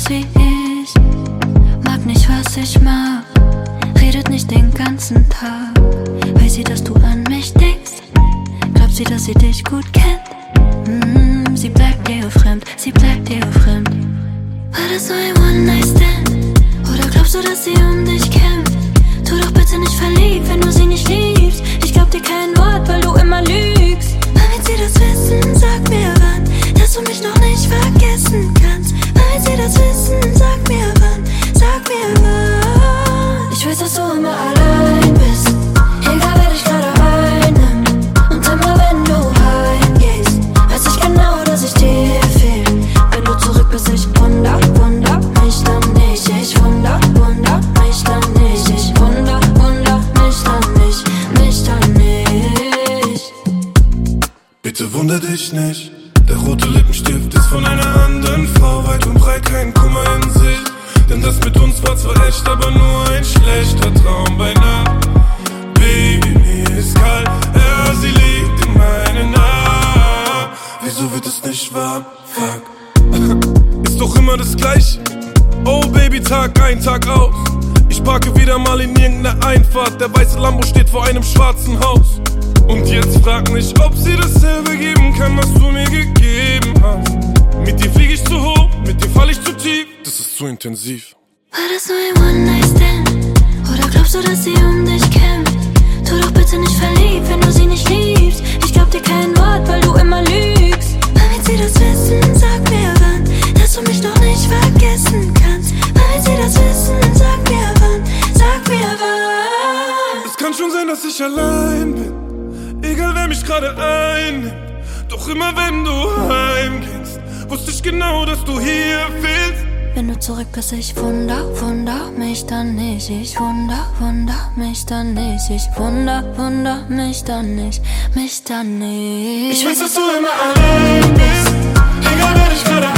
ist wie ich, mag nicht, was ich mag, redet nicht den ganzen Tag. Weiß sie, dass du an mich denkst? Glaubt sie, dass sie dich gut kennt? Sie bleibt dir fremd, sie bleibt dir fremd. War das nur ein One-Night-Stand? Oder glaubst du, dass sie um dich kämpft? Tu doch bitte nicht verliebt, wenn du sie nicht liebst. Ich glaub dir kein Wort, weil du immer lügst. Wann wird sie das wissen? Sag mir wann, dass du mich noch nicht vergessen kannst. Wann wird sie das wissen? Sag mir wann, sag mir wann. Ich weiß, dass du immer allein bist, egal wer dich gerade einnimmt. Und immer wenn du heimgehst, weiß ich genau, dass ich dir fehl. Wenn du zurück bist, ich wunder mich dann nicht. Ich wunder mich dann nicht. Ich wunder mich dann nicht. Bitte wunder dich nicht. Der rote Lippenstift ist von einer anderen Frau. Weit und breit kein Kummer in sich. Denn das mit uns war zwar echt, aber nur ein schlechter Traum bei Nacht. Baby, mir ist kalt, ja, sie liegt in meinen Armen. Wieso wird es nicht wahr? Fuck. Ist doch immer das Gleiche. Oh Baby, Tag ein, Tag aus. Ich parke wieder mal in irgendeiner Einfahrt. Der weiße Lambo steht vor einem schwarzen Haus. Und jetzt frag mich, ob sie dasselbe geben kann, was du mir gegeben hast. Mit dir flieg ich zu hoch, mit dir fall ich zu tief. Das ist zu intensiv. War das nur ein One-Night-Stand? Oder glaubst du, dass sie um dich kämpft? Tu doch bitte nicht verliebt, wenn du sie nicht liebst. Ich glaub dir kein Wort, weil du immer lügst. Wann wird sie das wissen? Sag mir wann, dass du mich noch nicht vergessen kannst. Wann wird sie das wissen? Sag mir wann, sag mir wann. Es kann schon sein, dass ich allein bin, egal wer mich gerade einnimmt. Doch immer wenn du heimgehst, wusste ich genau, dass du hier fehlst. Wenn du zurück bist, ich wunder mich dann nicht. Ich wunder mich dann nicht. Ich wunder mich dann nicht. Ich weiß, dass du immer allein bist, egal wer dich gerade